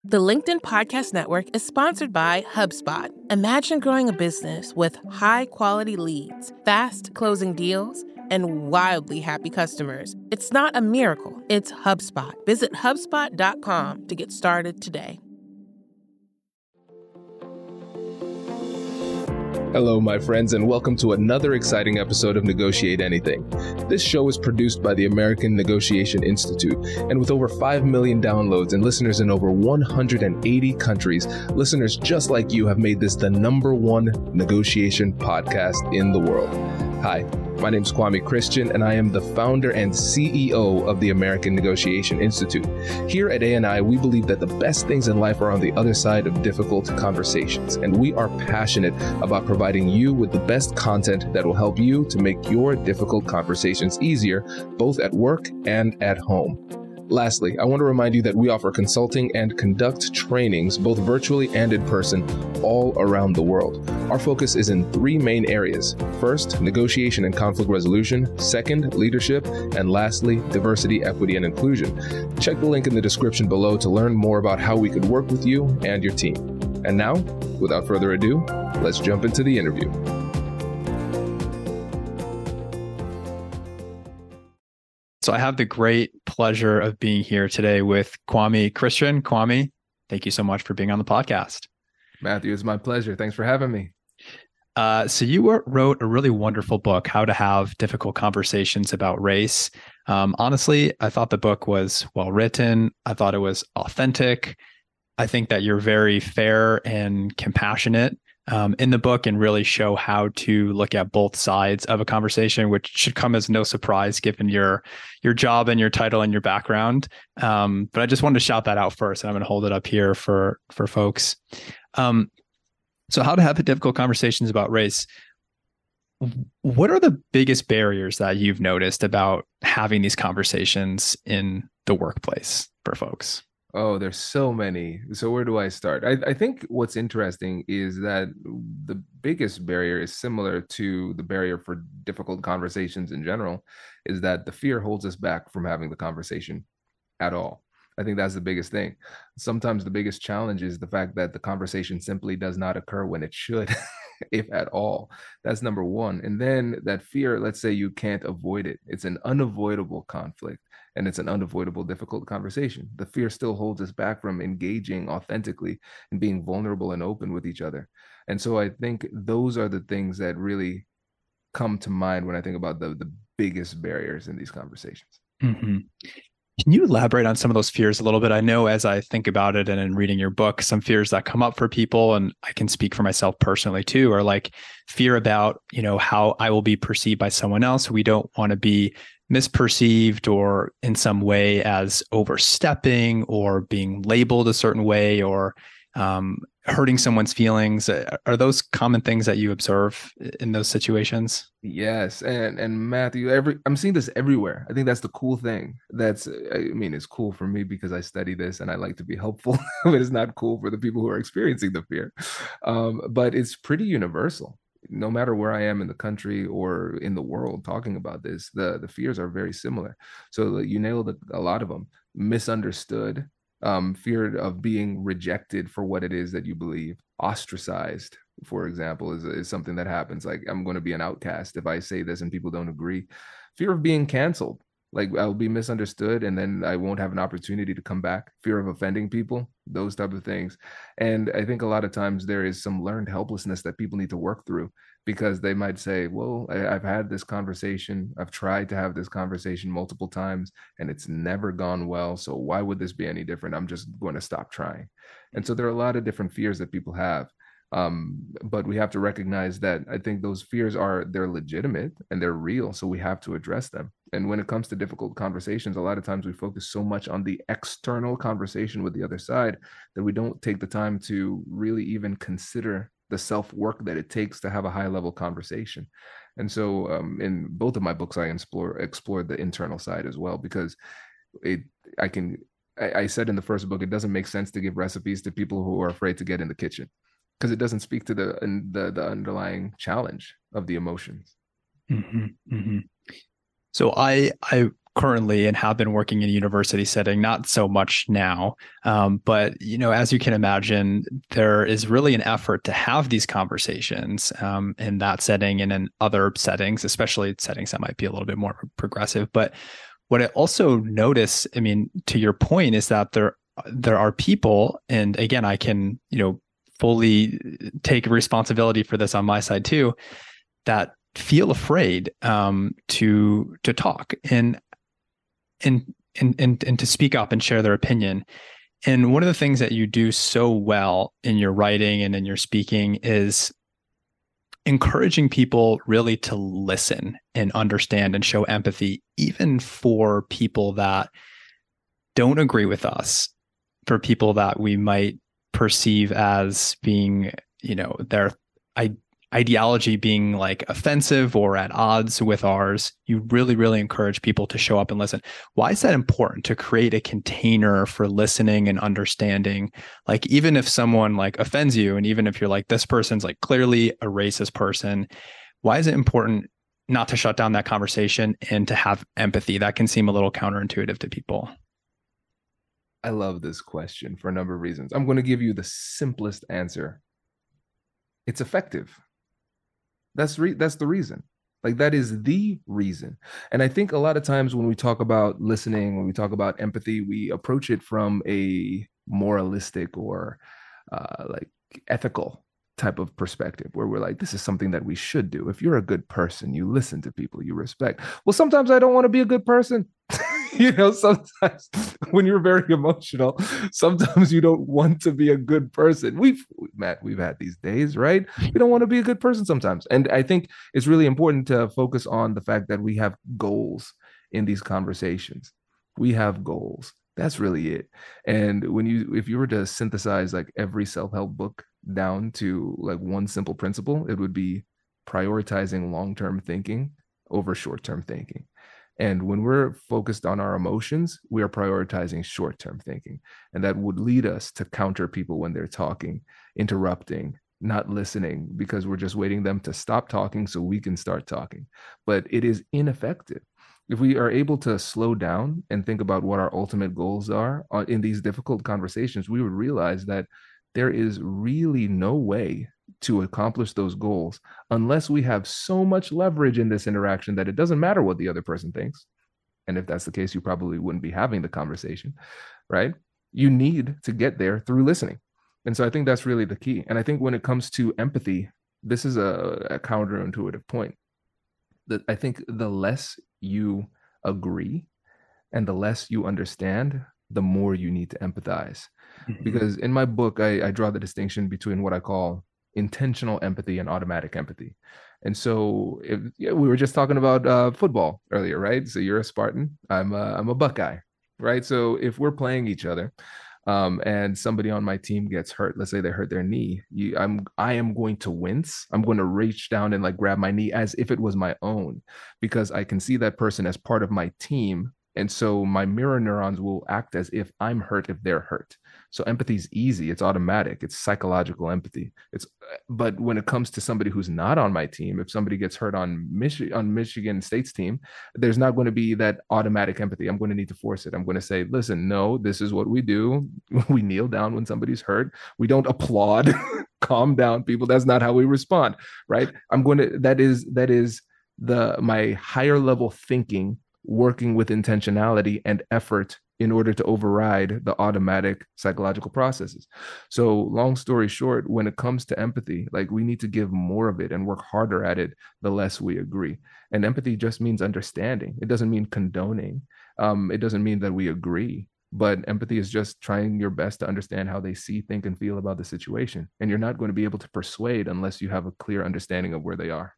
The LinkedIn Podcast Network is sponsored by HubSpot. Imagine growing a business with high-quality leads, fast closing deals, and wildly happy customers. It's not a miracle, it's HubSpot. Visit HubSpot.com to get started today. Hello, my friends, and welcome to another exciting episode of Negotiate Anything. This show is produced by the American Negotiation Institute, and with over 5 million downloads and listeners in over 180 countries, listeners just like you have made this the #1 negotiation podcast in the world. Hi, my name is Kwame Christian, and I am the founder and CEO of the American Negotiation Institute. Here at ANI, we believe that the best things in life are on the other side of difficult conversations, and we are passionate about providing you with the best content that will help you to make your difficult conversations easier, both at work and at home. Lastly, I want to remind you that we offer consulting and conduct trainings, both virtually and in person, all around the world. Our focus is in 3 main areas. First, negotiation and conflict resolution. Second, leadership. And lastly, diversity, equity, and inclusion. Check the link in the description below to learn more about how we could work with you and your team. And now, without further ado, let's jump into the interview. So I have the great pleasure of being here today with Kwame Christian. Kwame, thank you so much for being on the podcast. Matthew, it's my pleasure. Thanks for having me. So you wrote a really wonderful book, How to Have Difficult Conversations About Race. Honestly, I thought the book was well written. I thought it was authentic. I think that you're very fair and compassionate in the book and really show how to look at both sides of a conversation, which should come as no surprise given your job and your title and your background. But I just wanted to shout that out first, and I'm going to hold it up here for folks. So how to have difficult conversations about race. What are the biggest barriers that you've noticed about having these conversations in the workplace for folks? Oh, there's so many. So where do I start? I think what's interesting is that the biggest barrier is similar to the barrier for difficult conversations in general, is that the fear holds us back from having the conversation at all. I think that's the biggest thing. Sometimes the biggest challenge is the fact that the conversation simply does not occur when it should, if at all. That's number one. And then that fear, let's say you can't avoid it. It's an unavoidable conflict. And it's an unavoidable, difficult conversation. The fear still holds us back from engaging authentically and being vulnerable and open with each other. And so I think those are the things that really come to mind when I think about the biggest barriers in these conversations. Mm-hmm. Can you elaborate on some of those fears a little bit? I know as I think about it and in reading your book, some fears that come up for people, and I can speak for myself personally too, are like fear about, how I will be perceived by someone else. We don't want to be misperceived or in some way as overstepping or being labeled a certain way or hurting someone's feelings. Are those common things that you observe in those situations? Yes. And Matthew, I'm seeing this everywhere. I think that's the cool thing. It's cool for me because I study this and I like to be helpful, but it's not cool for the people who are experiencing the fear. But it's pretty universal. No matter where I am in the country or in the world talking about this, the fears are very similar. So you nailed a lot of them. Misunderstood, fear of being rejected for what it is that you believe. Ostracized, for example, is something that happens. Like, I'm going to be an outcast if I say this and people don't agree. Fear of being canceled. Like, I'll be misunderstood and then I won't have an opportunity to come back. Fear of offending people, those type of things. And I think a lot of times there is some learned helplessness that people need to work through, because they might say, well, I've had this conversation. I've tried to have this conversation multiple times and it's never gone well. So why would this be any different? I'm just going to stop trying. And so there are a lot of different fears that people have. But we have to recognize that I think those fears they're legitimate and they're real. So we have to address them. And when it comes to difficult conversations, a lot of times we focus so much on the external conversation with the other side that we don't take the time to really even consider the self-work that it takes to have a high-level conversation. And so in both of my books, I explored the internal side as well, because I said in the first book, it doesn't make sense to give recipes to people who are afraid to get in the kitchen, because it doesn't speak to the underlying challenge of the emotions. Mm-hmm, mm-hmm. So I currently and have been working in a university setting, not so much now. But, as you can imagine, there is really an effort to have these conversations in that setting and in other settings, especially settings that might be a little bit more progressive. But what I also notice, to your point, is that there are people, and again, I can, fully take responsibility for this on my side too, that feel afraid to talk and to speak up and share their opinion. And one of the things that you do so well in your writing and in your speaking is encouraging people really to listen and understand and show empathy, even for people that don't agree with us, for people that we might perceive as being, their ideology being like offensive or at odds with ours. You really, really encourage people to show up and listen. Why is that important, to create a container for listening and understanding? Like, even if someone like offends you, and even if you're like, this person's like clearly a racist person, why is it important not to shut down that conversation and to have empathy? That can seem a little counterintuitive to people. I love this question for a number of reasons. I'm going to give you the simplest answer. It's effective. That's the reason. Like, that is the reason. And I think a lot of times when we talk about listening, when we talk about empathy, we approach it from a moralistic or like ethical type of perspective, where we're like, this is something that we should do. If you're a good person, you listen to people you respect. Well, sometimes I don't want to be a good person. Sometimes when you're very emotional, sometimes you don't want to be a good person. Matt, we've had these days, right? We don't want to be a good person sometimes. And I think it's really important to focus on the fact that we have goals in these conversations. We have goals. That's really it. And if you were to synthesize like every self-help book down to like one simple principle, it would be prioritizing long-term thinking over short-term thinking. And when we're focused on our emotions, we are prioritizing short-term thinking. And that would lead us to counter people when they're talking, interrupting, not listening, because we're just waiting them to stop talking so we can start talking. But it is ineffective. If we are able to slow down and think about what our ultimate goals are in these difficult conversations, we would realize that there is really no way to accomplish those goals unless we have so much leverage in this interaction that it doesn't matter what the other person thinks. And if that's the case, you probably wouldn't be having the conversation, right? You need to get there through listening. And so I think that's really the key. And I think when it comes to empathy, this is a counterintuitive point. That I think the less you agree and the less you understand, the more you need to empathize. Mm-hmm. Because in my book, I draw the distinction between what I call intentional empathy and automatic empathy. And so we were just talking about football earlier, right? So you're a Spartan, I'm a Buckeye, right? So if we're playing each other and somebody on my team gets hurt, let's say they hurt their knee, I am going to wince. I'm going to reach down and like grab my knee as if it was my own, because I can see that person as part of my team. And so my mirror neurons will act as if I'm hurt if they're hurt. So empathy is easy. It's automatic. It's psychological empathy. But when it comes to somebody who's not on my team, if somebody gets hurt on Michigan State's team, there's not going to be that automatic empathy. I'm going to need to force it. I'm going to say, listen, no, this is what we do. We kneel down when somebody's hurt. We don't applaud. Calm down, people. That's not how we respond, right? That is my higher level thinking, working with intentionality and effort in order to override the automatic psychological processes. So long story short, when it comes to empathy, like we need to give more of it and work harder at it, the less we agree. And empathy just means understanding. It doesn't mean condoning. It doesn't mean that we agree, but empathy is just trying your best to understand how they see, think, and feel about the situation. And you're not going to be able to persuade unless you have a clear understanding of where they are.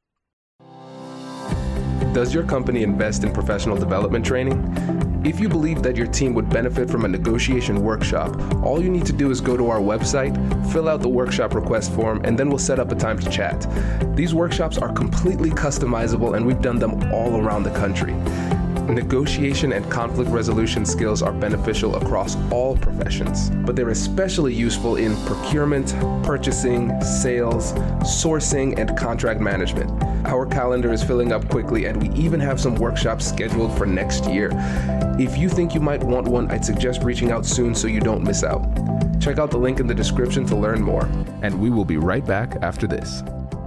Does your company invest in professional development training? If you believe that your team would benefit from a negotiation workshop, all you need to do is go to our website, fill out the workshop request form, and then we'll set up a time to chat. These workshops are completely customizable, and we've done them all around the country. negotiation and conflict resolution skills are beneficial across all professions, but they're especially useful in procurement, purchasing, sales, sourcing, and contract management. Our calendar is filling up quickly, and we even have some workshops scheduled for next year. If you think you might want one, I'd suggest reaching out soon so you don't miss out. Check out the link in the description to learn more. And we will be right back after this.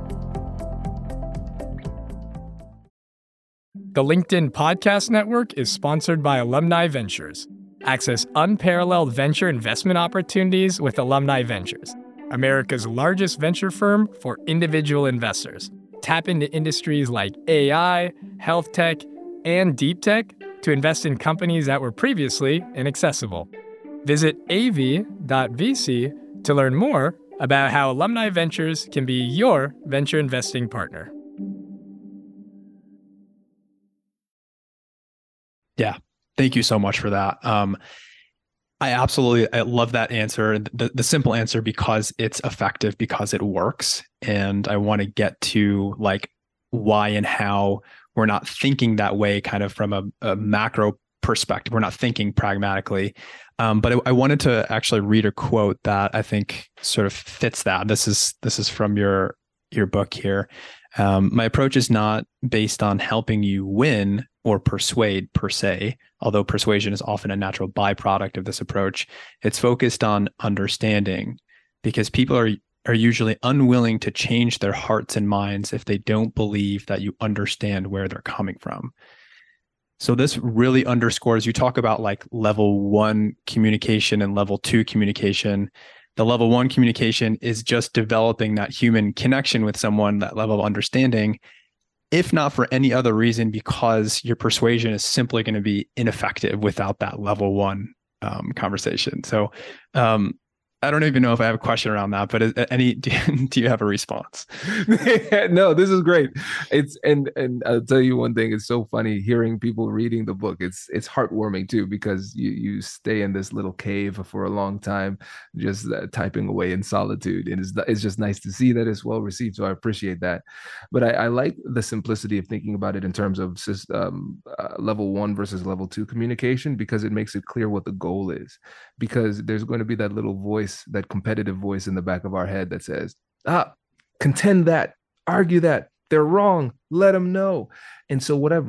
The LinkedIn Podcast Network is sponsored by Alumni Ventures. Access unparalleled venture investment opportunities with Alumni Ventures, America's largest venture firm for individual investors. Tap into industries like AI, health tech, and deep tech to invest in companies that were previously inaccessible. Visit av.vc to learn more about how Alumni Ventures can be your venture investing partner. Yeah. Thank you so much for that. I love that answer, the simple answer, because it's effective, because it works. And I want to get to like why and how we're not thinking that way kind of from a macro perspective. We're not thinking pragmatically. But I wanted to actually read a quote that I think sort of fits that. This is from your book here. My approach is not based on helping you win or persuade per se, although persuasion is often a natural byproduct of this approach. It's focused on understanding, because people are usually unwilling to change their hearts and minds if they don't believe that you understand where they're coming from. So this really underscores, you talk about like level 1 communication and level 2 communication. The level 1 communication is just developing that human connection with someone, that level of understanding, if not for any other reason, because your persuasion is simply going to be ineffective without that level 1 conversation. So I don't even know if I have a question around that, but do you have a response? No, this is great. And I'll tell you one thing. It's so funny hearing people reading the book. It's heartwarming too, because you stay in this little cave for a long time, just typing away in solitude. And it's just nice to see that it's well received. So I appreciate that. But I like the simplicity of thinking about it in terms of level 1 versus level 2 communication, because it makes it clear what the goal is. Because there's going to be that little voice, that competitive voice in the back of our head that says, contend that, argue that, they're wrong, let them know. And so what I've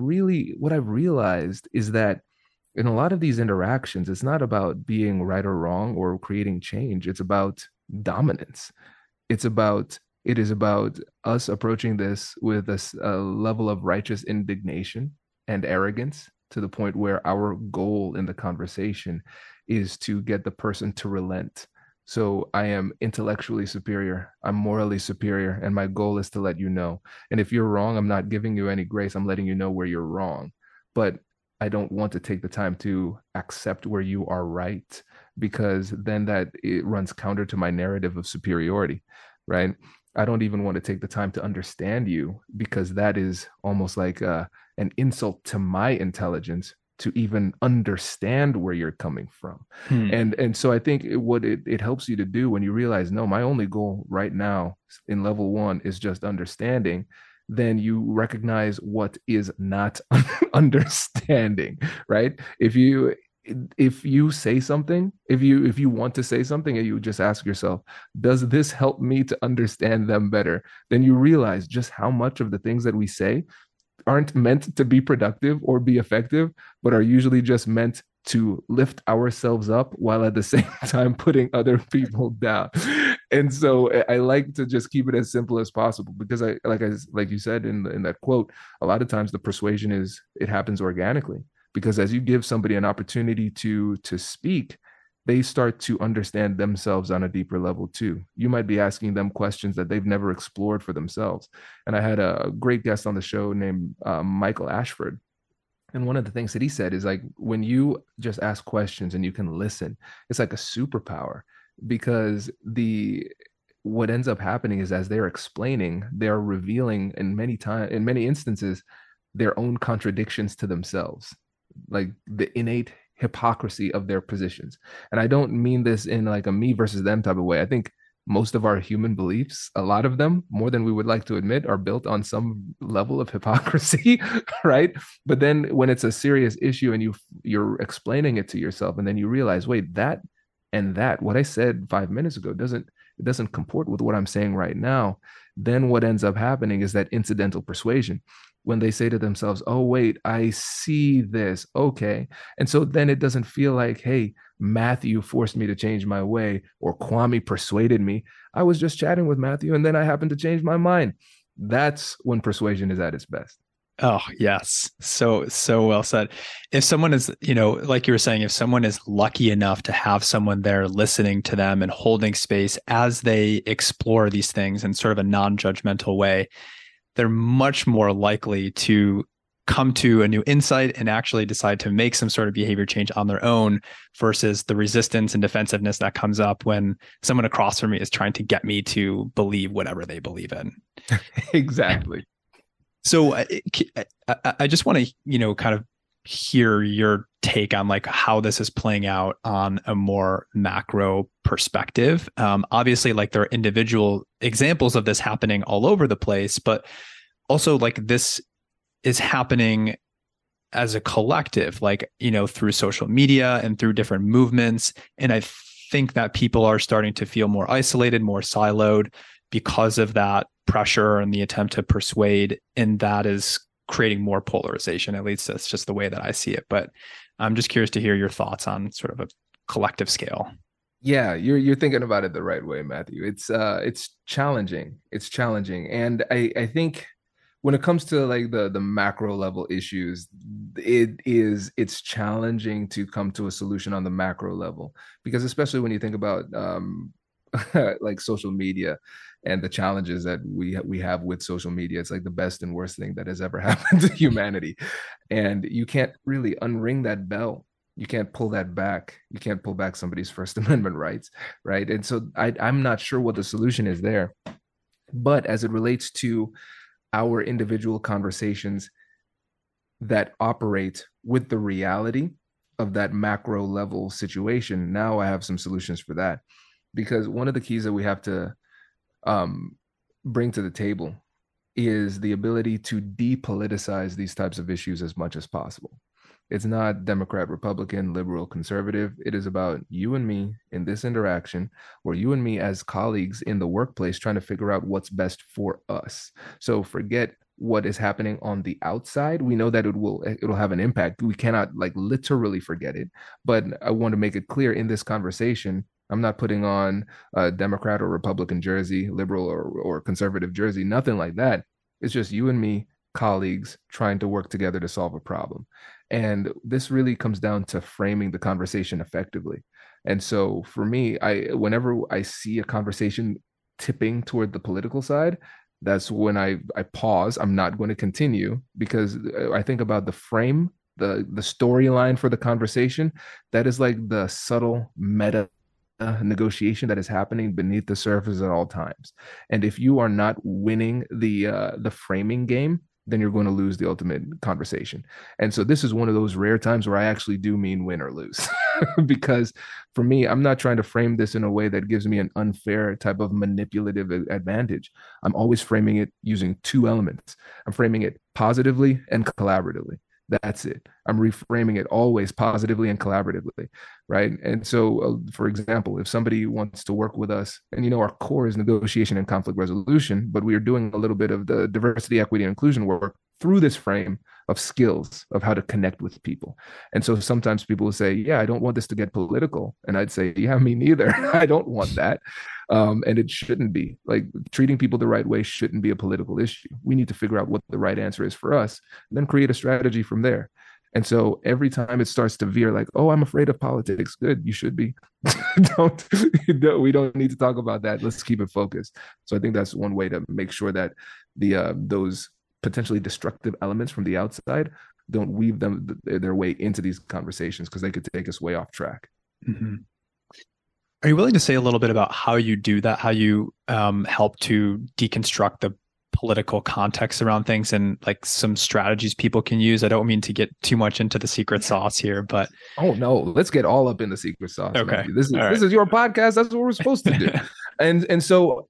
realized is that in a lot of these interactions, it's not about being right or wrong or creating change. It's about dominance. It is about us approaching this with a level of righteous indignation and arrogance, to the point where our goal in the conversation is to get the person to relent. So I am intellectually superior, I'm morally superior, and my goal is to let you know. And if you're wrong, I'm not giving you any grace. I'm letting you know where you're wrong. But I don't want to take the time to accept where you are right, because then it runs counter to my narrative of superiority, right? I don't even want to take the time to understand you, because that is almost like an insult to my intelligence, to even understand where you're coming from. And so I think what it helps you to do when you realize, no, my only goal right now in level 1 is just understanding, then you recognize what is not understanding, right? If you say something, if you want to say something and you just ask yourself, does this help me to understand them better? Then you realize just how much of the things that we say aren't meant to be productive or be effective, but are usually just meant to lift ourselves up while at the same time putting other people down. And so I like to just keep it as simple as possible, because like you said in that quote, a lot of times the persuasion it happens organically, because as you give somebody an opportunity to speak, they start to understand themselves on a deeper level too. You might be asking them questions that they've never explored for themselves. And I had a great guest on the show named Michael Ashford. And one of the things that he said is, like, when you just ask questions and you can listen, it's like a superpower, because what ends up happening is, as they're explaining, they're revealing in many instances, their own contradictions to themselves, like the innate hypocrisy of their positions. And I don't mean this in like a me versus them type of way. I think most of our human beliefs, a lot of them, more than we would like to admit, are built on some level of hypocrisy, right? But then when it's a serious issue and you're explaining it to yourself, and then you realize, wait, that and that, what I said 5 minutes ago doesn't comport with what I'm saying right now. Then what ends up happening is that incidental persuasion, when they say to themselves, oh, wait, I see this. Okay. And so then it doesn't feel like, hey, Matthew forced me to change my way, or Kwame persuaded me. I was just chatting with Matthew and then I happened to change my mind. That's when persuasion is at its best. Oh, yes. So well said. If someone is, like you were saying, if someone is lucky enough to have someone there listening to them and holding space as they explore these things in sort of a non-judgmental way, they're much more likely to come to a new insight and actually decide to make some sort of behavior change on their own, versus the resistance and defensiveness that comes up when someone across from me is trying to get me to believe whatever they believe in. Exactly. So I just want to, kind of hear your take on like how this is playing out on a more macro perspective. Obviously, like there are individual examples of this happening all over the place, but also like this is happening as a collective, like, through social media and through different movements. And I think that people are starting to feel more isolated, more siloed because of that pressure and the attempt to persuade. And that is creating more polarization. At least that's just the way that I see it. But I'm just curious to hear your thoughts on sort of a collective scale. Yeah, you're thinking about it the right way, Matthew. It's challenging. It's challenging. And I think when it comes to like the macro level issues, it's challenging to come to a solution on the macro level, because especially when you think about like social media and the challenges that we have with social media, it's like the best and worst thing that has ever happened to humanity. And you can't really unring that bell. You can't pull that back. You can't pull back somebody's First Amendment rights, right? And so I'm not sure what the solution is there. But as it relates to our individual conversations that operate with the reality of that macro level situation, now I have some solutions for that. Because one of the keys that we have to bring to the table is the ability to depoliticize these types of issues as much as possible. It's not Democrat, Republican, liberal, conservative. It is about you and me in this interaction, or you and me as colleagues in the workplace trying to figure out what's best for us. So forget what is happening on the outside. We know that it'll have an impact. We cannot like literally forget it. But I want to make it clear in this conversation, I'm not putting on a Democrat or Republican jersey, liberal or conservative jersey, nothing like that. It's just you and me, colleagues, trying to work together to solve a problem. And this really comes down to framing the conversation effectively. And so for me, whenever I see a conversation tipping toward the political side, that's when I pause. I'm not going to continue, because I think about the frame, the storyline for the conversation. That is like the subtle meta negotiation that is happening beneath the surface at all times. And if you are not winning the framing game, then you're going to lose the ultimate conversation. And so this is one of those rare times where I actually do mean win or lose. Because for me, I'm not trying to frame this in a way that gives me an unfair type of manipulative advantage. I'm always framing it using two elements. I'm framing it positively and collaboratively. That's it. I'm reframing it always positively and collaboratively, right? And so, for example, if somebody wants to work with us, and our core is negotiation and conflict resolution, but we are doing a little bit of the diversity, equity, and inclusion work through this frame of skills of how to connect with people. And so sometimes people will say, yeah, I don't want this to get political. And I'd say, yeah, me neither. I don't want that. And it shouldn't be. Like, treating people the right way shouldn't be a political issue. We need to figure out what the right answer is for us, and then create a strategy from there. And so every time it starts to veer like, oh, I'm afraid of politics. Good, you should be. We don't need to talk about that. Let's keep it focused. So I think that's one way to make sure that those potentially destructive elements from the outside don't weave their way into these conversations, because they could take us way off track. Mm-hmm. Are you willing to say a little bit about how you do that, how you help to deconstruct the political context around things, and like some strategies people can use? I don't mean to get too much into the secret sauce here, but oh no, let's get all up in the secret sauce. Okay, This is your podcast. That's what we're supposed to do. And so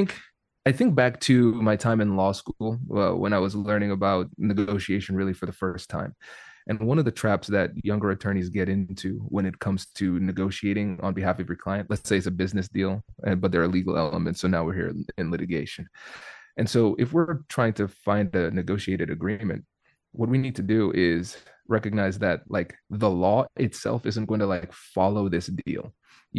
I think back to my time in law school when I was learning about negotiation really for the first time. And one of the traps that younger attorneys get into when it comes to negotiating on behalf of your client, let's say it's a business deal, but there are legal elements. So now we're here in litigation. And so if we're trying to find a negotiated agreement, what we need to do is recognize that like the law itself isn't going to like follow this deal.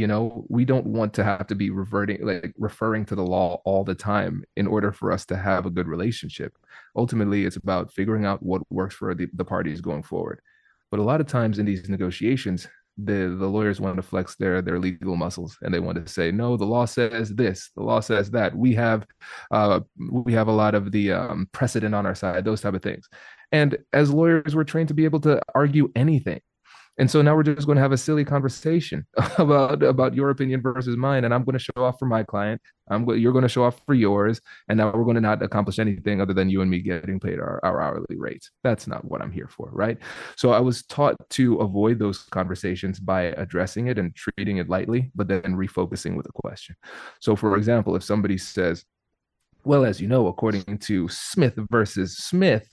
We don't want to have to be referring to the law all the time in order for us to have a good relationship. Ultimately, it's about figuring out what works for the parties going forward. But a lot of times in these negotiations, the lawyers want to flex their legal muscles, and they want to say, no, the law says this, the law says that. We have a lot of the precedent on our side, those type of things. And as lawyers, we're trained to be able to argue anything. And so now we're just going to have a silly conversation about your opinion versus mine. And I'm going to show off for my client. You're going to show off for yours. And now we're going to not accomplish anything other than you and me getting paid our hourly rates. That's not what I'm here for, right? So I was taught to avoid those conversations by addressing it and treating it lightly, but then refocusing with a question. So for example, if somebody says, well, as you know, according to Smith versus Smith,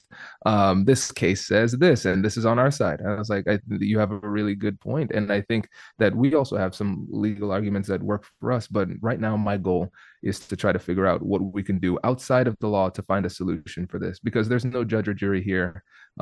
this case says this, and this is on our side. And I was like, you have a really good point. And I think that we also have some legal arguments that work for us. But right now, my goal is to try to figure out what we can do outside of the law to find a solution for this, because there's no judge or jury here.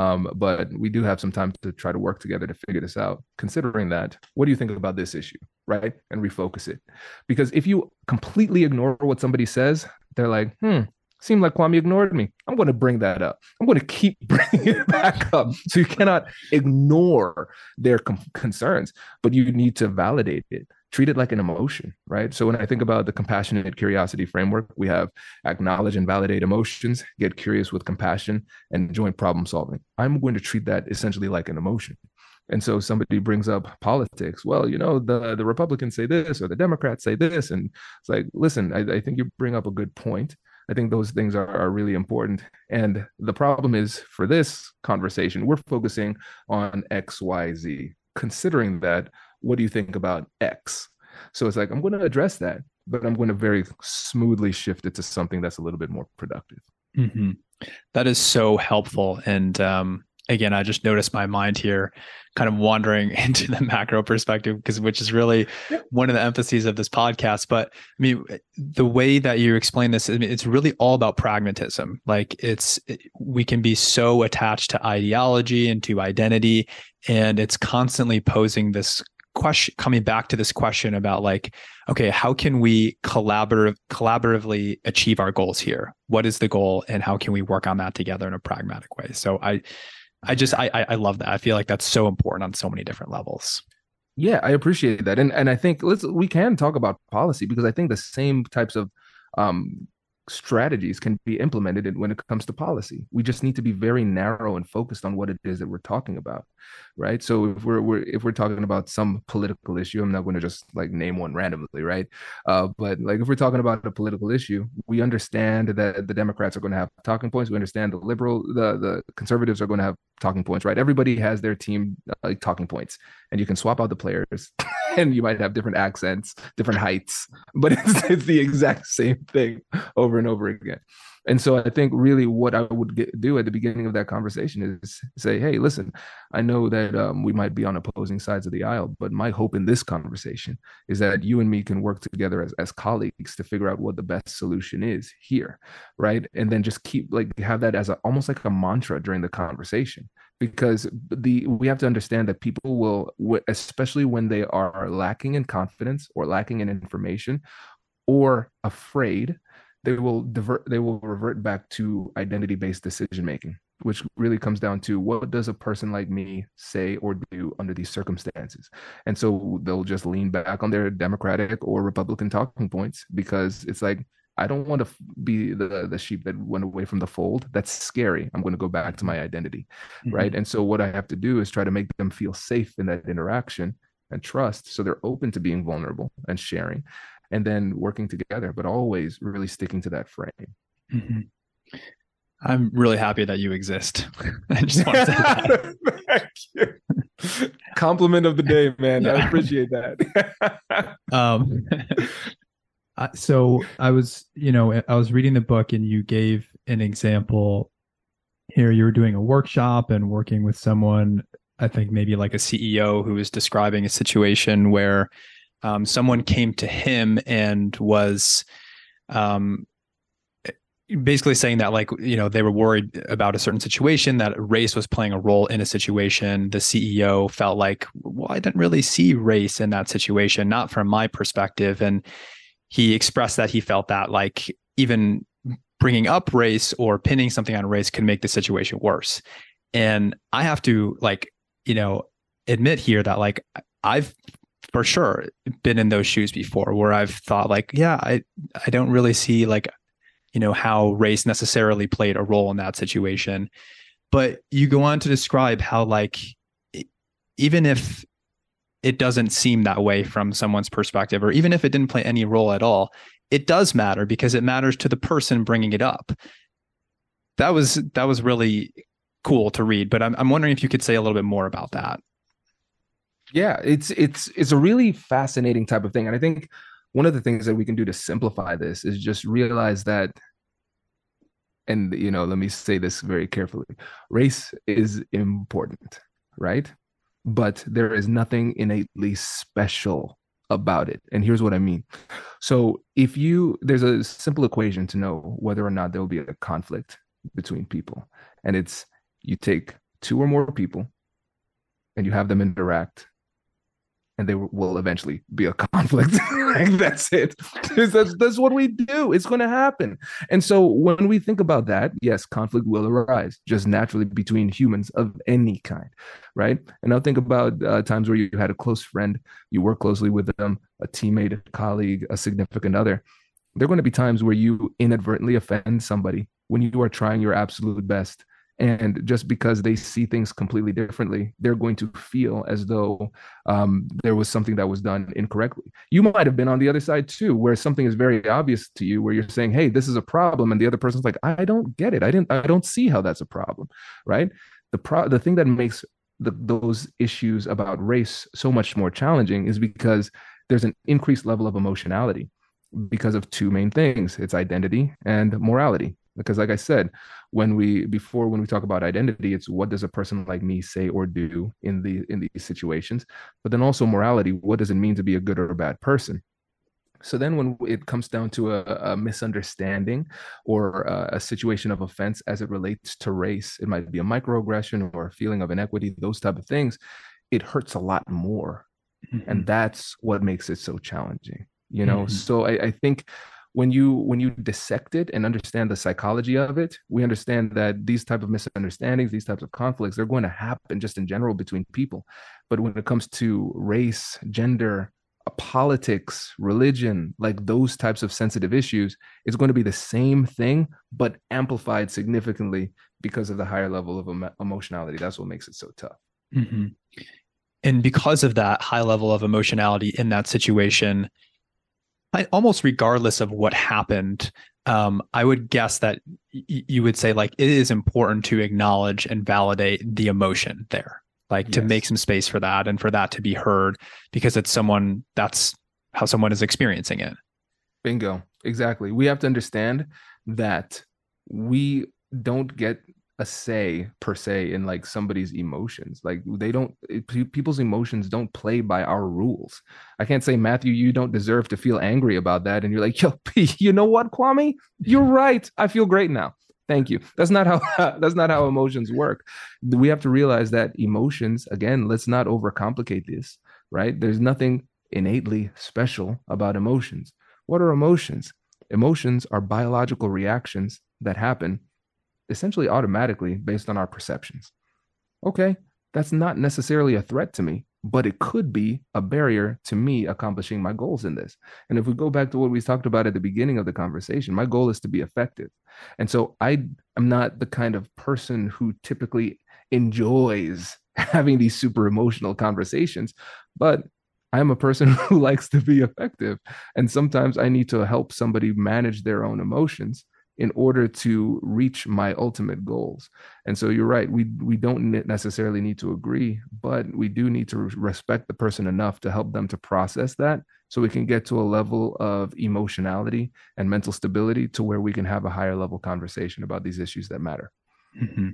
But we do have some time to try to work together to figure this out. Considering that, what do you think about this issue, right? And refocus it. Because if you completely ignore what somebody says, they're like, seemed like Kwame ignored me. I'm going to bring that up. I'm going to keep bringing it back up. So you cannot ignore their concerns, but you need to validate it. Treat it like an emotion, right? So when I think about the compassionate curiosity framework, we have acknowledge and validate emotions, get curious with compassion, and joint problem solving. I'm going to treat that essentially like an emotion. And so somebody brings up politics. Well, the Republicans say this or the Democrats say this. And it's like, listen, I think you bring up a good point. I think those things are really important. And the problem is for this conversation, we're focusing on X, Y, Z. Considering that, what do you think about X? So it's like, I'm going to address that, but I'm going to very smoothly shift it to something that's a little bit more productive. Mm-hmm. That is so helpful. And again, I just noticed my mind here kind of wandering into the macro perspective, which is really one of the emphases of this podcast. But I mean, the way that you explain this, I mean, it's really all about pragmatism. Like we can be so attached to ideology and to identity, and it's constantly posing this question, coming back to this question about like, okay, how can we collaboratively achieve our goals here? What is the goal, and how can we work on that together in a pragmatic way? So I love that. I feel like that's so important on so many different levels. Yeah, I appreciate that. And I think we can talk about policy, because I think the same types of strategies can be implemented when it comes to policy. We just need to be very narrow and focused on what it is that we're talking about, right? So if we're talking about some political issue, I'm not going to just like name one randomly, right? But like if we're talking about a political issue, we understand that the Democrats are going to have talking points. We understand the conservatives are going to have talking points, right? Everybody has their team like talking points, and you can swap out the players. And you might have different accents, different heights, but it's the exact same thing over and over again. And so I think really what I would do at the beginning of that conversation is say, hey, listen, I know that we might be on opposing sides of the aisle, but my hope in this conversation is that you and me can work together as colleagues to figure out what the best solution is here, right? And then just have that as almost like a mantra during the conversation. Because we have to understand that people will, especially when they are lacking in confidence or lacking in information or afraid, they will revert back to identity-based decision making, which really comes down to what does a person like me say or do under these circumstances. And so they'll just lean back on their Democratic or Republican talking points, because it's like, I don't want to be the sheep that went away from the fold. That's scary. I'm going to go back to my identity, right? And so what I have to do is try to make them feel safe in that interaction and trust, so they're open to being vulnerable and sharing, and then working together, but always really sticking to that frame. Mm-hmm. I'm really happy that you exist. I just want to say that. Thank you. Compliment of the day, man. Yeah. I appreciate that. So I was, I was reading the book and you gave an example here. You were doing a workshop and working with someone, I think maybe like a CEO who was describing a situation where someone came to him and was basically saying that, like, they were worried about a certain situation, that race was playing a role in a situation. The CEO felt like, well, I didn't really see race in that situation, not from my perspective. And he expressed that he felt that, like, even bringing up race or pinning something on race could make the situation worse. And I have to, like, admit here that, like, I've for sure been in those shoes before, where I've thought, like, yeah, I don't really see, like, how race necessarily played a role in that situation. But you go on to describe how, like, even if it doesn't seem that way from someone's perspective, or even if it didn't play any role at all, it does matter because it matters to the person bringing it up. That was really cool to read, but I'm wondering if you could say a little bit more about that. Yeah, it's a really fascinating type of thing. And I think one of the things that we can do to simplify this is just realize that, and let me say this very carefully, race is important, right? But there is nothing innately special about it. And here's what I mean. So there's a simple equation to know whether or not there will be a conflict between people. And it's, you take two or more people and you have them interact, and there will eventually be a conflict. Like, that's it. That's what we do. It's going to happen. And so when we think about that, yes, conflict will arise just naturally between humans of any kind, right? And I'll think about times where you had a close friend, you work closely with them, a teammate, a colleague, a significant other. There are going to be times where you inadvertently offend somebody when you are trying your absolute best. And just because they see things completely differently, they're going to feel as though there was something that was done incorrectly. You might have been on the other side too, where something is very obvious to you, where you're saying, hey, this is a problem. And the other person's like, I don't get it. I don't see how that's a problem, right? The thing that makes those issues about race so much more challenging is because there's an increased level of emotionality because of two main things. It's identity and morality. Because, like I said, when we talk about identity, it's what does a person like me say or do in these situations, but then also morality. What does it mean to be a good or a bad person? So then when it comes down to a misunderstanding or a situation of offense as it relates to race, it might be a microaggression or a feeling of inequity, those type of things, it hurts a lot more. Mm-hmm. And that's what makes it so challenging, Mm-hmm. So I think when you dissect it and understand the psychology of it, we understand that these type of misunderstandings, these types of conflicts, they're going to happen just in general between people. But when it comes to race, gender, politics, religion, like those types of sensitive issues, it's going to be the same thing, but amplified significantly because of the higher level of emotionality. That's what makes it so tough. Mm-hmm. And because of that high level of emotionality in that situation, almost regardless of what happened, I would guess that you would say, like, it is important to acknowledge and validate the emotion there, like, yes, to make some space for that and for that to be heard, because that's how someone is experiencing it. Bingo. Exactly. We have to understand that we don't get a say per se in, like, somebody's emotions. Like, people's emotions don't play by our rules. I can't say, Matthew, you don't deserve to feel angry about that. And you're like, yo, you know what, Kwame? You're right. I feel great now. Thank you. That's not how emotions work. We have to realize that emotions, again, let's not overcomplicate this, right? There's nothing innately special about emotions. What are emotions? Emotions are biological reactions that happen essentially automatically based on our perceptions. Okay, that's not necessarily a threat to me, but it could be a barrier to me accomplishing my goals in this. And if we go back to what we talked about at the beginning of the conversation, my goal is to be effective. And so I am not the kind of person who typically enjoys having these super emotional conversations, but I'm a person who likes to be effective. And sometimes I need to help somebody manage their own emotions in order to reach my ultimate goals. And so you're right, we don't necessarily need to agree, but we do need to respect the person enough to help them to process that so we can get to a level of emotionality and mental stability to where we can have a higher level conversation about these issues that matter. Mm-hmm.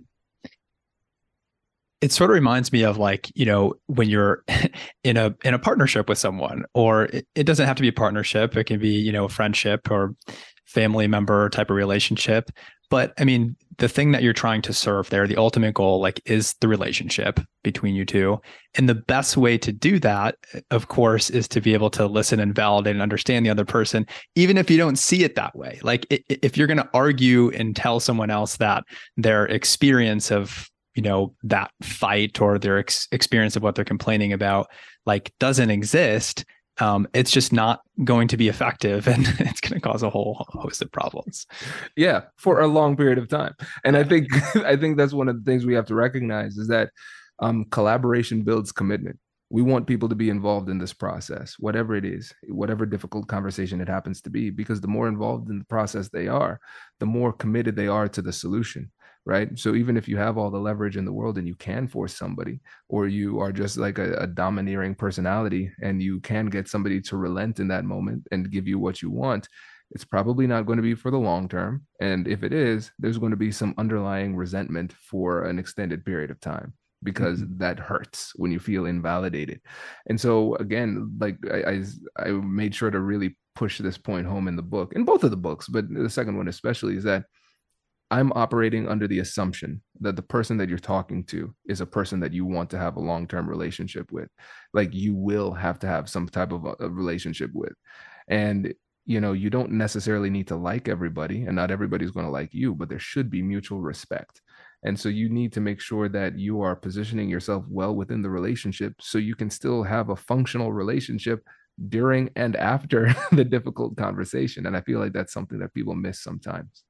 It sort of reminds me of, like, when you're in a partnership with someone, or it doesn't have to be a partnership. It can be, a friendship or family member type of relationship. But I mean, the thing that you're trying to serve there, the ultimate goal, like, is the relationship between you two. And the best way to do that, of course, is to be able to listen and validate and understand the other person, even if you don't see it that way. Like, if you're going to argue and tell someone else that their experience of that fight or their experience of what they're complaining about, like, doesn't exist, it's just not going to be effective, and it's going to cause a whole host of problems. Yeah, for a long period of time. And I think that's one of the things we have to recognize, is that collaboration builds commitment. We want people to be involved in this process, whatever it is, whatever difficult conversation it happens to be, because the more involved in the process they are, the more committed they are to the solution. Right. So even if you have all the leverage in the world and you can force somebody, or you are just like a domineering personality and you can get somebody to relent in that moment and give you what you want, it's probably not going to be for the long term. And if it is, there's going to be some underlying resentment for an extended period of time, because that hurts when you feel invalidated. And so again, like I made sure to really push this point home in the book, in both of the books, but the second one especially, is that I'm operating under the assumption that the person that you're talking to is a person that you want to have a long-term relationship with. Like, you will have to have some type of a relationship with. And, you don't necessarily need to like everybody, and not everybody's going to like you, but there should be mutual respect. And so you need to make sure that you are positioning yourself well within the relationship, so you can still have a functional relationship during and after the difficult conversation. And I feel like that's something that people miss sometimes.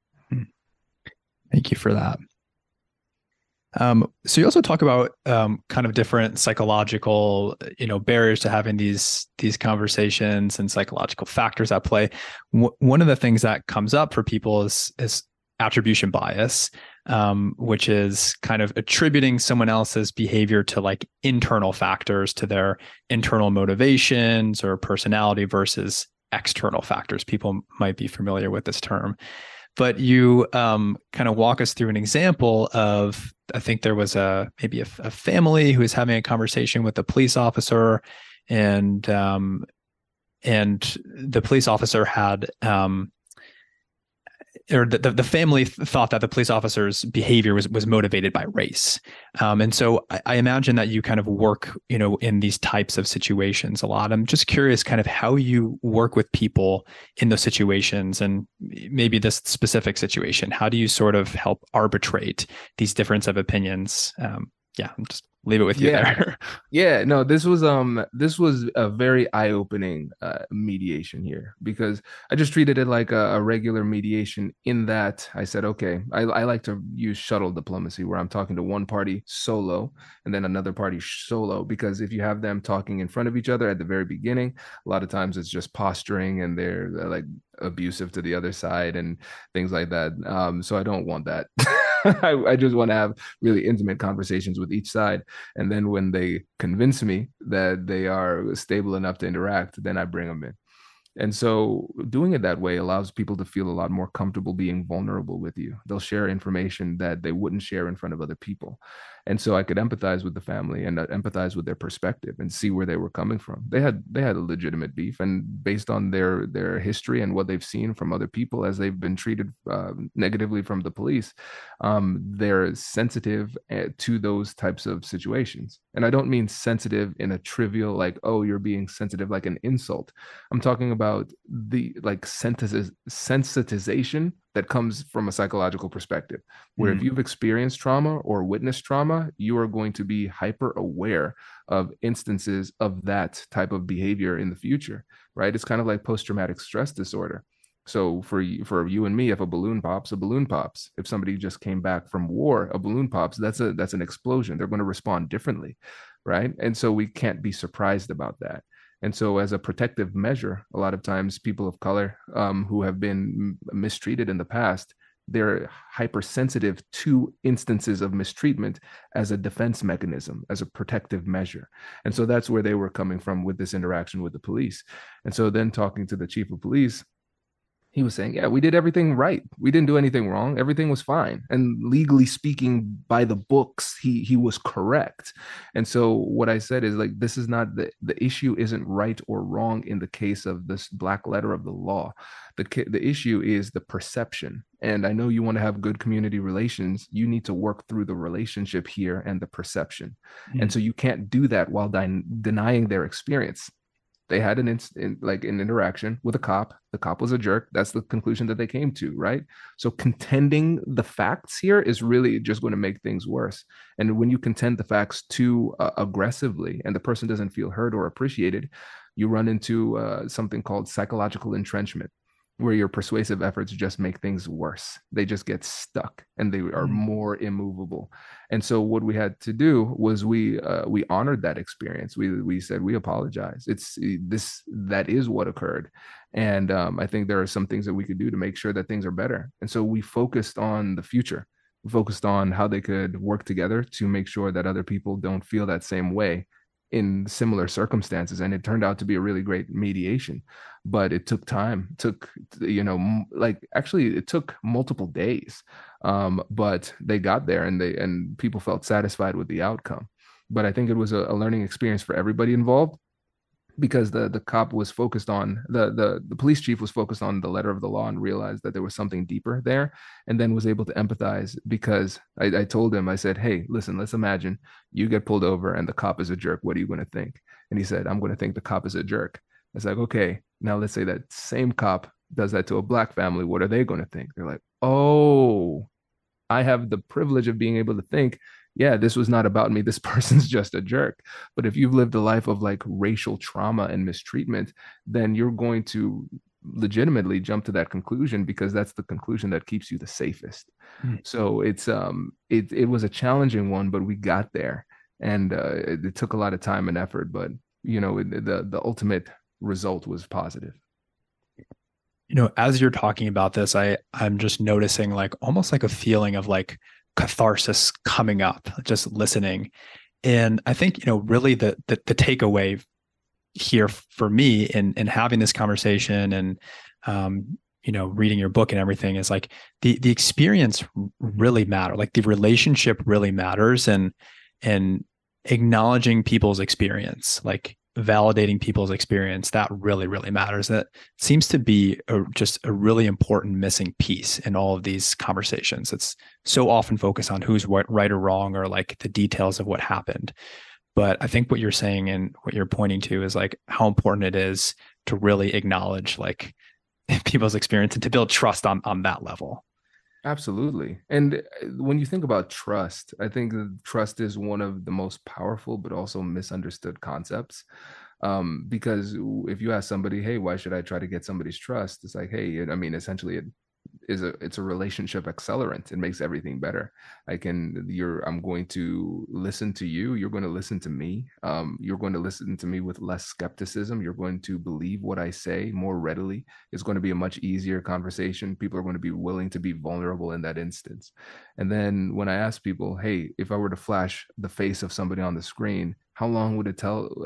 Thank you for that. So you also talk about kind of different psychological, barriers to having these conversations, and psychological factors at play. One of the things that comes up for people is attribution bias, which is kind of attributing someone else's behavior to, like, internal factors, to their internal motivations or personality, versus external factors. People might be familiar with this term. But you kind of walk us through an example of, I think there was maybe a family who was having a conversation with a police officer, and the police officer had or the family thought that the police officer's behavior was motivated by race. And so I imagine that you kind of work, in these types of situations a lot. I'm just curious kind of how you work with people in those situations, and maybe this specific situation. How do you sort of help arbitrate these difference of opinions? I'll just leave it with you there. Yeah, no, this was a very eye-opening mediation here, because I just treated it like a regular mediation, in that I said, okay, I like to use shuttle diplomacy, where I'm talking to one party solo and then another party solo, because if you have them talking in front of each other at the very beginning, a lot of times it's just posturing, and they're like abusive to the other side and things like that. So I don't want that. I just want to have really intimate conversations with each side. And then when they convince me that they are stable enough to interact, then I bring them in. And so doing it that way allows people to feel a lot more comfortable being vulnerable with you. They'll share information that they wouldn't share in front of other people. And so I could empathize with the family and empathize with their perspective and see where they were coming from. They had a legitimate beef, and based on their history and what they've seen from other people as they've been treated negatively from the police, they're sensitive to those types of situations. And I don't mean sensitive in a trivial, like, oh, you're being sensitive, like an insult. I'm talking about the sensitization that comes from a psychological perspective, where if you've experienced trauma or witnessed trauma, you are going to be hyper aware of instances of that type of behavior in the future, right? It's kind of like post-traumatic stress disorder. So for you and me, if a balloon pops, a balloon pops. If somebody just came back from war, a balloon pops. That's an explosion. They're going to respond differently, right? And so we can't be surprised about that. And so as a protective measure, a lot of times people of color who have been mistreated in the past they're hypersensitive to instances of mistreatment as a defense mechanism, as a protective measure. And so that's where they were coming from with this interaction with the police. And so then talking to the chief of police, he was saying, yeah, we did everything right. We didn't do anything wrong. Everything was fine. And legally speaking, by the books, he was correct. And so what I said is, like, this is not the issue isn't right or wrong in the case of this black letter of the law. The issue is the perception. And I know you want to have good community relations. You need to work through the relationship here and the perception. Mm-hmm. And so you can't do that while denying their experience. They had an interaction with a cop. The cop was a jerk. That's the conclusion that they came to, right? So contending the facts here is really just going to make things worse. And when you contend the facts too aggressively and the person doesn't feel heard or appreciated, you run into something called psychological entrenchment, where your persuasive efforts just make things worse. They just get stuck and they are more immovable. And so what we had to do was we honored that experience. We said, we apologize. That is what occurred. And I think there are some things that we could do to make sure that things are better. And so we focused on the future. We focused on how they could work together to make sure that other people don't feel that same way in similar circumstances. And it turned out to be a really great mediation, but it took time. It took, it took multiple days, but they got there and people felt satisfied with the outcome. But I think it was a learning experience for everybody involved, because the cop was focused on the police chief was focused on the letter of the law and realized that there was something deeper there, and then was able to empathize, because I told him, I said, hey, listen, let's imagine you get pulled over and the cop is a jerk. What are you going to think? And he said, I'm going to think the cop is a jerk. I was like, okay, now let's say that same cop does that to a black family. What are they going to think? They're like, oh, I have the privilege of being able to think, yeah, this was not about me. This person's just a jerk. But if you've lived a life of like racial trauma and mistreatment, then you're going to legitimately jump to that conclusion, because that's the conclusion that keeps you the safest. So it was a challenging one, but we got there, and it took a lot of time and effort. But the ultimate result was positive. As you're talking about this, I'm just noticing like almost like a feeling of like catharsis coming up, just listening. And I think, really the takeaway here for me in having this conversation and, reading your book and everything is like the experience really matters. Like the relationship really matters, and acknowledging people's experience, like validating people's experience, that really, really matters. That seems to be just a really important missing piece in all of these conversations. It's so often focused on who's right or wrong, or like the details of what happened. But I think what you're saying and what you're pointing to is like how important it is to really acknowledge like people's experience and to build trust on that level. Absolutely. And when you think about trust, I think trust is one of the most powerful but also misunderstood concepts. Because if you ask somebody, hey, why should I try to get somebody's trust? It's like, hey, essentially it's a relationship accelerant. It makes everything better. I'm going to listen to you. You're going to listen to me. You're going to listen to me with less skepticism. You're going to believe what I say more readily. It's going to be a much easier conversation. People are going to be willing to be vulnerable in that instance. And then when I ask people, hey, if I were to flash the face of somebody on the screen, how long would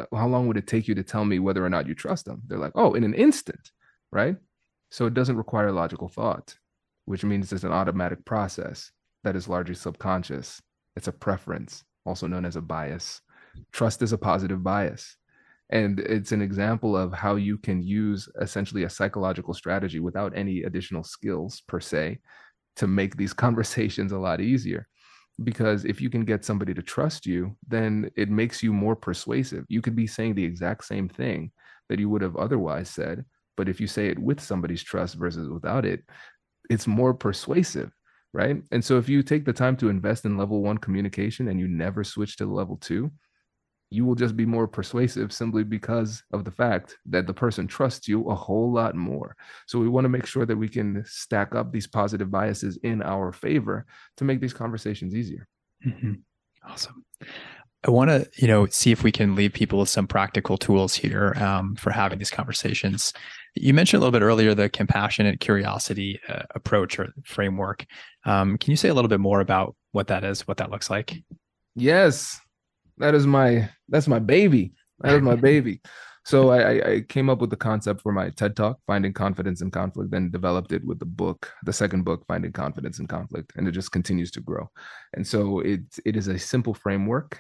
it take you to tell me whether or not you trust them? They're like, oh, in an instant, right? So it doesn't require logical thought, which means it's an automatic process that is largely subconscious. It's a preference, also known as a bias. Trust is a positive bias. And it's an example of how you can use essentially a psychological strategy without any additional skills per se to make these conversations a lot easier. Because if you can get somebody to trust you, then it makes you more persuasive. You could be saying the exact same thing that you would have otherwise said, but if you say it with somebody's trust versus without it, it's more persuasive, right? And so if you take the time to invest in level 1 communication and you never switch to level 2, you will just be more persuasive simply because of the fact that the person trusts you a whole lot more. So we want to make sure that we can stack up these positive biases in our favor to make these conversations easier. Mm-hmm. Awesome. I want to, see if we can leave people with some practical tools here for having these conversations. You mentioned a little bit earlier the compassionate curiosity approach or framework. Can you say a little bit more about what that is, what that looks like? Yes, that's my baby. That is my baby. So I came up with the concept for my TED Talk, Finding Confidence in Conflict, then developed it with the second book, Finding Confidence in Conflict, and it just continues to grow. And so it is a simple framework,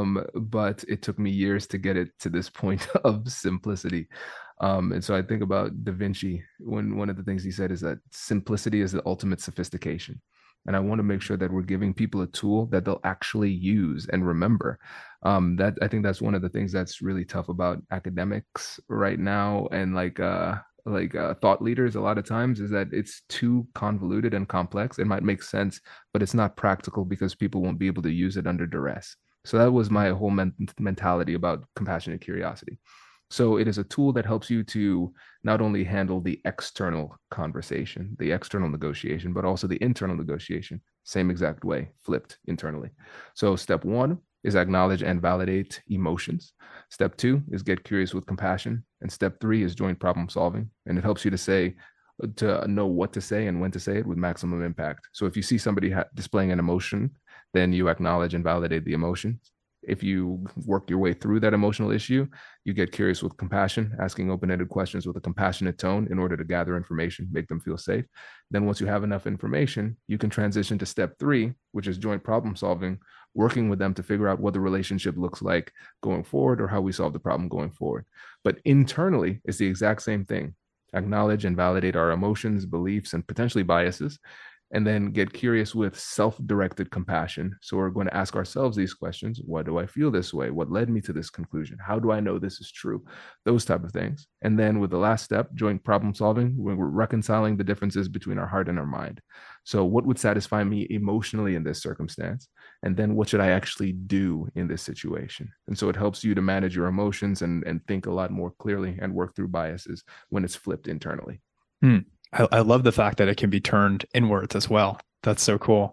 but it took me years to get it to this point of simplicity. And so I think about Da Vinci, when one of the things he said is that simplicity is the ultimate sophistication. And I want to make sure that we're giving people a tool that they'll actually use and remember. That I think that's one of the things that's really tough about academics right now, and thought leaders a lot of times, is that it's too convoluted and complex. It might make sense, but it's not practical because people won't be able to use it under duress. So that was my whole mentality about compassionate curiosity. So it is a tool that helps you to not only handle the external conversation, the external negotiation, but also the internal negotiation, same exact way, flipped internally. So step one is acknowledge and validate emotions. Step two is get curious with compassion. And step three is joint problem solving. And it helps you to know what to say and when to say it with maximum impact. So if you see somebody displaying an emotion, then you acknowledge and validate the emotion. If you work your way through that emotional issue, you get curious with compassion, asking open-ended questions with a compassionate tone in order to gather information, make them feel safe. Then once you have enough information, you can transition to step three, which is joint problem solving, working with them to figure out what the relationship looks like going forward or how we solve the problem going forward. But internally, it's the exact same thing. Acknowledge and validate our emotions, beliefs, and potentially biases, and then get curious with self-directed compassion. So we're going to ask ourselves these questions. Why do I feel this way? What led me to this conclusion? How do I know this is true? Those type of things. And then with the last step, joint problem solving, when we're reconciling the differences between our heart and our mind. So what would satisfy me emotionally in this circumstance? And then what should I actually do in this situation? And so it helps you to manage your emotions and think a lot more clearly and work through biases when it's flipped internally. I love the fact that it can be turned inwards as well. That's so cool.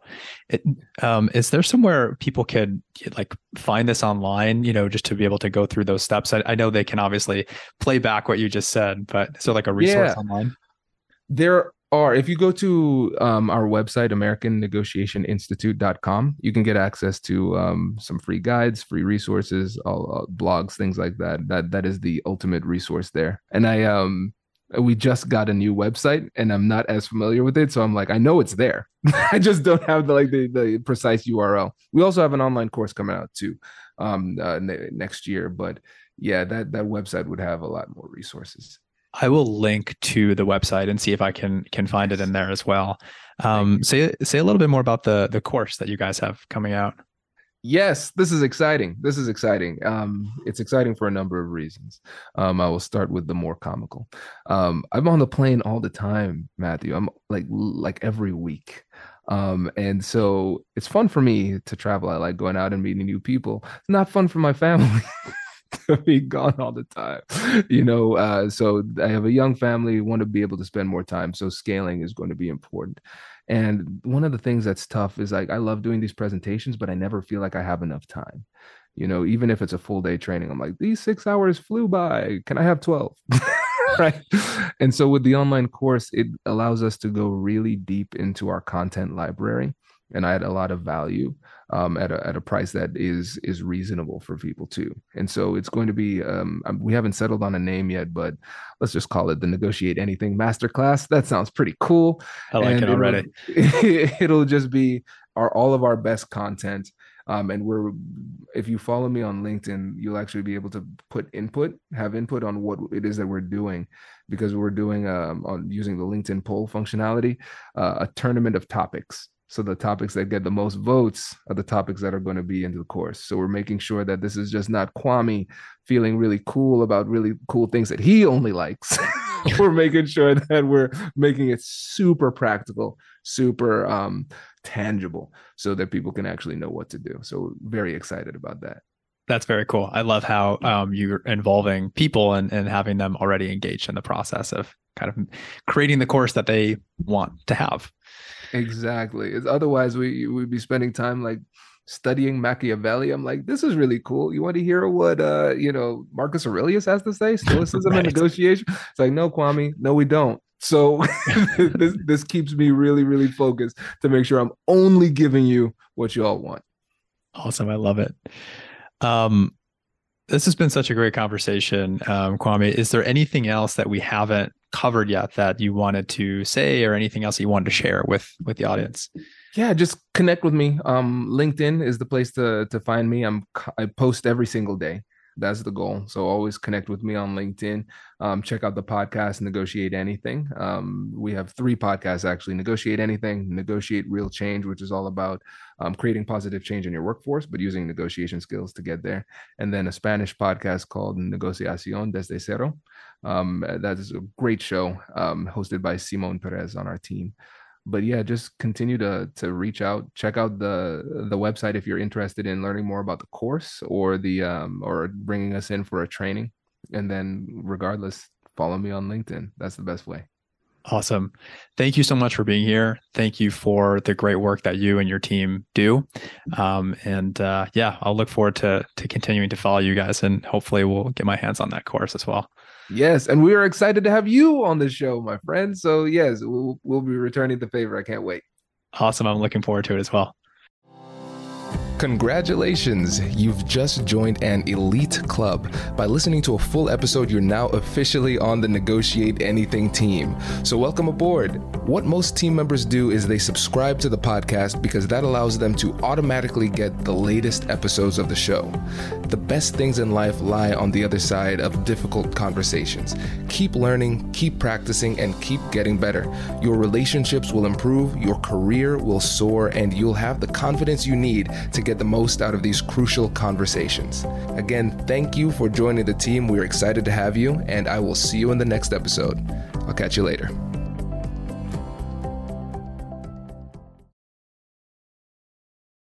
Is there somewhere people could find this online, just to be able to go through those steps? I know they can obviously play back what you just said, but is there a resource online? There are. If you go to our website, AmericanNegotiationInstitute.com, you can get access to some free guides, free resources, blogs, things like that. That is the ultimate resource there. And we just got a new website and I'm not as familiar with it. So I'm I know it's there. I just don't have the precise URL. We also have an online course coming out too next year. But yeah, that website would have a lot more resources. I will link to the website and see if I can find it in there as well. Say a little bit more about the course that you guys have coming out. Yes, this is exciting. It's exciting for a number of reasons. I will start with the more comical. I'm on the plane all the time, Matthew. I'm like every week. And so it's fun for me to travel. I like going out and meeting new people. It's not fun for my family to be gone all the time, so I have a young family, want to be able to spend more time. So scaling is going to be important. And one of the things that's tough is I love doing these presentations, but I never feel like I have enough time. Even if it's a full day training, I'm these 6 hours flew by. Can I have 12? Right. And so with the online course, it allows us to go really deep into our content library and add a lot of value at a price that is reasonable for people too. And so it's going to be, we haven't settled on a name yet, but let's just call it the Negotiate Anything Masterclass. That sounds pretty cool. I like it already. It'll just be all of our best content. And if you follow me on LinkedIn, you'll actually be able to have input on what it is that we're doing, because we're doing on using the LinkedIn poll functionality, a tournament of topics. So the topics that get the most votes are the topics that are going to be into the course. So we're making sure that this is just not Kwame feeling really cool about really cool things that he only likes. We're making sure that we're making it super practical, super tangible, so that people can actually know what to do. So very excited about that. That's very cool. I love how you're involving people and having them already engaged in the process of kind of creating the course that they want to have. Exactly. Otherwise, we'd be spending time studying Machiavelli. I'm like, this is really cool. You want to hear what Marcus Aurelius has to say? Stoicism and negotiation. It's like, no, Kwame, no, we don't. So this keeps me really, really focused to make sure I'm only giving you what you all want. Awesome. I love it. This has been such a great conversation, Kwame. Is there anything else that we haven't covered yet that you wanted to say, or anything else you wanted to share with the audience? Yeah, just connect with me. LinkedIn is the place to find me. I post every single day. That's the goal. So always connect with me on LinkedIn. Check out the podcast, Negotiate Anything. We have 3 podcasts, actually. Negotiate Anything, Negotiate Real Change, which is all about creating positive change in your workforce, but using negotiation skills to get there. And then a Spanish podcast called Negociación desde Cero. That is a great show hosted by Simon Perez on our team. But yeah, just continue to reach out. Check out the website if you're interested in learning more about the course or or bringing us in for a training. And then regardless, follow me on LinkedIn. That's the best way. Awesome. Thank you so much for being here. Thank you for the great work that you and your team do. I'll look forward to continuing to follow you guys, and hopefully we'll get my hands on that course as well. Yes, and we are excited to have you on the show, my friend. So yes, we'll be returning the favor. I can't wait. Awesome. I'm looking forward to it as well. Congratulations! You've just joined an elite club. By listening to a full episode, you're now officially on the Negotiate Anything team. So welcome aboard. What most team members do is they subscribe to the podcast because that allows them to automatically get the latest episodes of the show. The best things in life lie on the other side of difficult conversations. Keep learning, keep practicing, and keep getting better. Your relationships will improve, your career will soar, and you'll have the confidence you need to get the most out of these crucial conversations. Again, thank you for joining the team. We're excited to have you, and I will see you in the next episode. I'll catch you later.